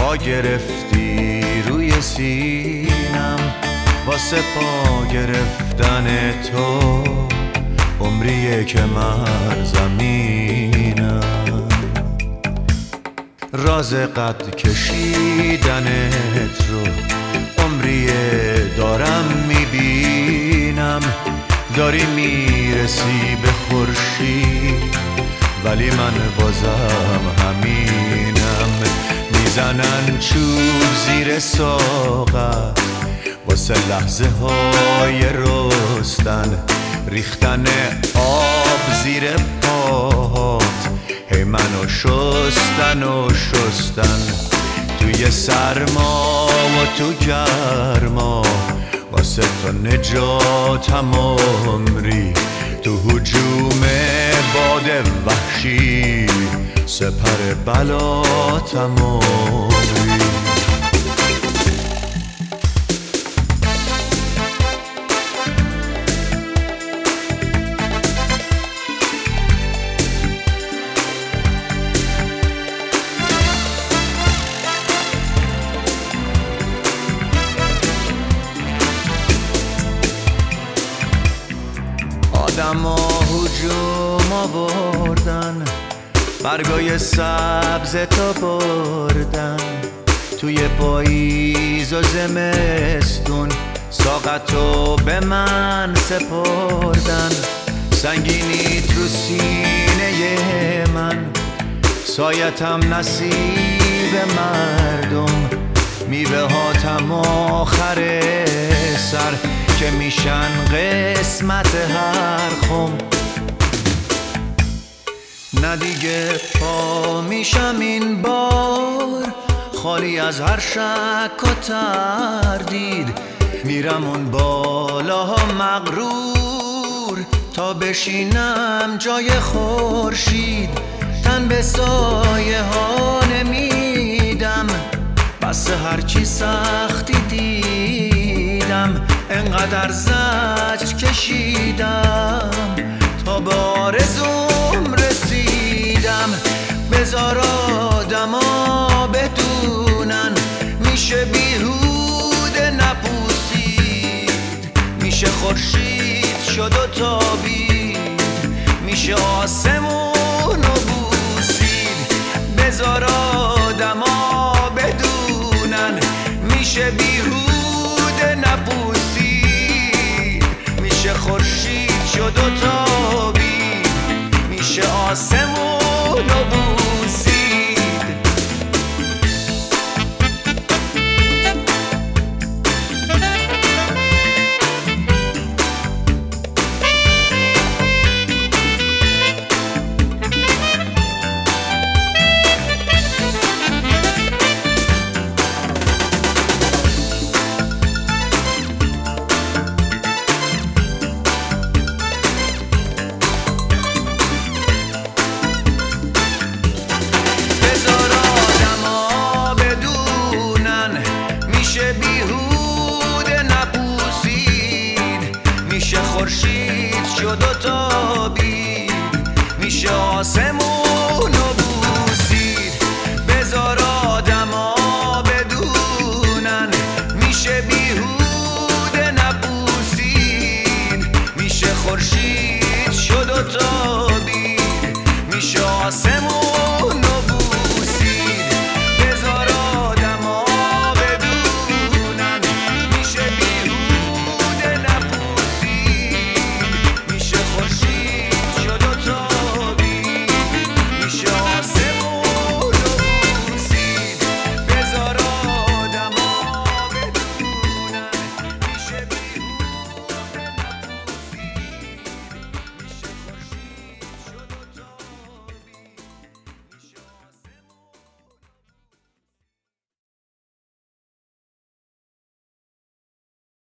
پا گرفتی روی سینم، واسه پا گرفتن تو عمریه که من زمینم. راز قد کشیدنت رو عمریه دارم میبینم. داری میرسی به خورشید ولی من بازم همینم. میزنن چوب زیر ساقت واسه لحظه های رستن، ریختن آب زیر پاهات هی منو شستن و شستن. توی سرما و تو گرما واسه تو نجاتم عمری، تو هجوم باد وحشی سپر بلاتم عمری. آدما هجوم آوردن، برگای سبز تا بردن، توی پاییز و زمستون ساقتو به من سپردن. سنگینیت رو سینه من، سایتم نصیب مردم، میوه هاتم آخر سر که میشن قسمت هر خم. نه دیگه پا میشم این بار خالی از هر شک و تردید، میرم اون بالاها مغرور تا بشینم جای خورشید. تن به سایه ها نمیدم، بس هرچی سختی دیدم، انقدر زجر کشیدم تا به آرزوم رسیدم. بذار آدما بدونن میشه بیهوده نپوسید، میشه خورشید شد و تابید، میشه آسمونو بوسید. بذار آدما بدونن میشه بیهوده نپوسید، میشه خورشید شد و تابید، میشه آسمونو بوسید. میشه خورشید شد و تابید، میشه آسمونو بوسید. بذار آدما بدونن میشه بیهوده